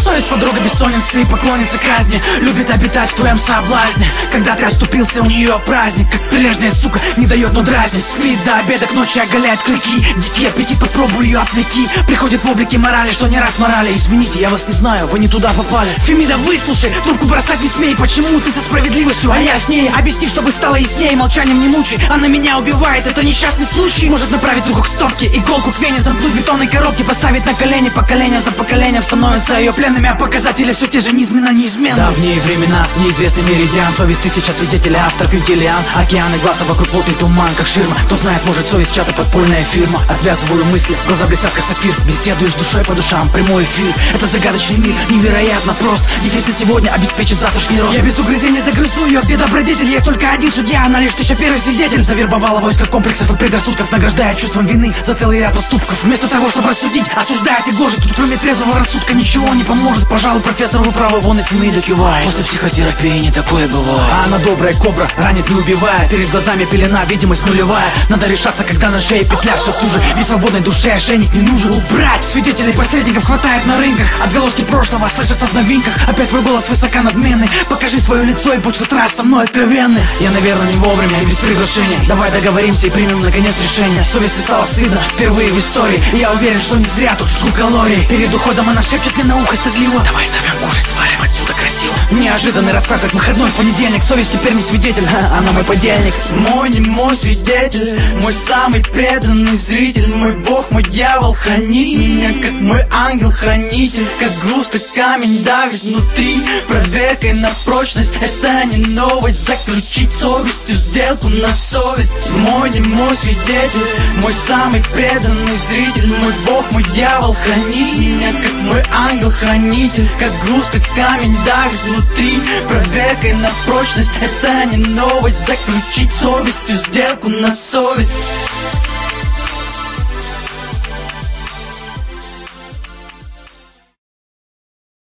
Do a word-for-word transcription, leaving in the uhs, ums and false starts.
Совесть подруга бессонницы и поклонница казни, любит обитать в твоем соблазне. Когда ты оступился, у нее праздник, как прилежная сука, не дает, но дразнит. Спит до обеда, к ночи оголяет клыки, дикий аппетит, попробуй ее отвлеки. Приходит в облике морали, что не раз морали. Извините, я вас не знаю, вы не туда попали. Фемида, выслушай, трубку бросать не смей. Почему ты со справедливостью, а я с ней? Объясни, чтобы стало яснее, молчанием не мучай. Она меня убивает, это несчастный случай. Может направить руку к стопке, иголку к вене, замкнуть бетонной коробки, поставить на колени. Поколение за поколением становятся ее пленными, а показатели все те же низменно неизменны. Давние времена, неизвестный меридиан, совесть тысяча свидетелей, автор Квинтилиан. Океаны глаза вокруг плотный туман, как ширма. Кто знает, может, совесть чья-то подпольная фирма. Отвязываю мысли, глаза блестят как сапфир. Беседую с душой по душам, прямой эфир. Этот загадочный мир невероятно прост. Дефицит сегодня обеспечит завтрашний рост. Я без угрызения загрызу ее, где добродетель. Есть только один судья, она лишь тысяча первый свидетель. Завербовала войско комплексов и предрассудков, награждая чувством вины за целый ряд поступков. Вместо того, чтобы рассудить, осуждает и гложет. Тут кроме трезвого рассудка ничего не поможет. Пожалуй, профессор, вы правы, вон и Фемида кивает. После психотерапии не такое бывает. А она добрая кобра, ранит не убивая. Перед глазами пелена, видимость нулевая. Надо решаться, когда на шее петля все туже. Ведь свободной душе ошейник не нужен. Убрать! Свидетелей посредников хватает на рынках. Отголоски прошлого слышатся в новинках. Опять твой голос высоко надменный. Покажи свое лицо и будь хоть раз со мной откровенный. Я, наверное, не вовремя и без приглашения. Давай договоримся и примем наконец решение. Совести стало стыдно впервые в истории. И я уверен, что не зря тут жгу калории. Перед уходом она шепчет мне на ухо стыдливо: давай зовем кушать, свалим отсюда красиво. Неожиданный расклад, как выходной в понедельник. Совесть теперь не свидетель, а она мой подельник. Мой не мой свидетель, мой самый преданный зритель. Мой бог, мой дьявол, храни меня, как мой ангел-хранитель. Как груз, как камень давит внутри, проверкой на прочность. Это не новость, заключить совестью сделку на совесть. Мой не мой свидетель, мой самый преданный зритель. Мой бог, мой дьявол, храни меня, как мой ангел-хранитель. Как груз, как камень давит внутри, проверкой на прочность. Это не новость, заключить совестью сделку на совесть.